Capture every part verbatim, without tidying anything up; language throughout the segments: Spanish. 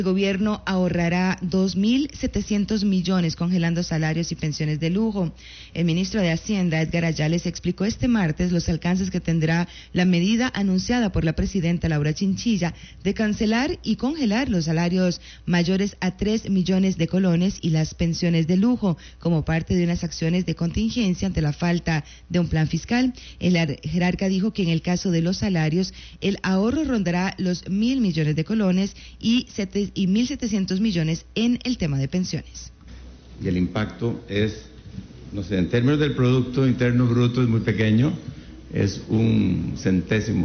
El gobierno ahorrará dos mil setecientos millones congelando salarios y pensiones de lujo. El ministro de Hacienda, Edgar Ayales, explicó este martes los alcances que tendrá la medida anunciada por la presidenta Laura Chinchilla de cancelar y congelar los salarios mayores a tres millones de colones y las pensiones de lujo como parte de unas acciones de contingencia ante la falta de un plan fiscal. El jerarca dijo que en el caso de los salarios, el ahorro rondará los mil millones de colones y sete y mil setecientos millones en el tema de pensiones. Y el impacto es, no sé, en términos del Producto Interno Bruto es muy pequeño, es un centésimo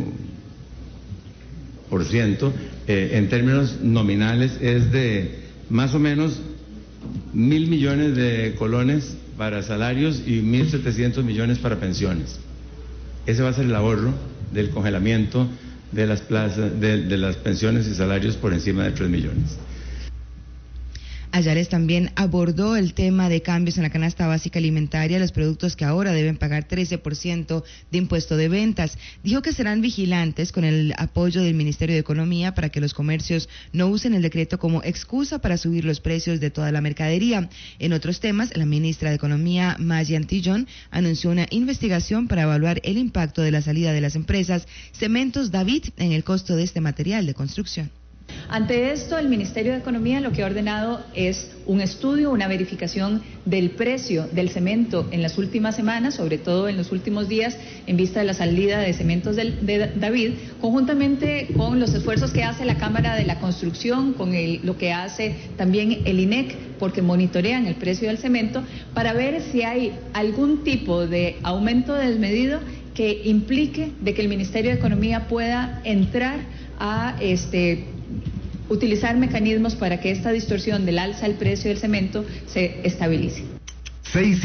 por ciento, eh, en términos nominales es de más o menos mil millones de colones para salarios y mil setecientos millones para pensiones. Ese va a ser el ahorro del congelamiento de las plazas, de, de las pensiones y salarios por encima de tres millones. Ayales también abordó el tema de cambios en la canasta básica alimentaria, los productos que ahora deben pagar trece por ciento de impuesto de ventas. Dijo que serán vigilantes con el apoyo del Ministerio de Economía para que los comercios no usen el decreto como excusa para subir los precios de toda la mercadería. En otros temas, la ministra de Economía, Maggie Antillón, anunció una investigación para evaluar el impacto de la salida de las empresas Cementos David en el costo de este material de construcción. Ante esto, el Ministerio de Economía lo que ha ordenado es un estudio, una verificación del precio del cemento en las últimas semanas, sobre todo en los últimos días, en vista de la salida de Cementos de, de David, conjuntamente con los esfuerzos que hace la Cámara de la Construcción, con el, lo que hace también el I N E C, porque monitorean el precio del cemento, para ver si hay algún tipo de aumento desmedido que implique de que el Ministerio de Economía pueda entrar a este utilizar mecanismos para que esta distorsión del alza del precio del cemento se estabilice.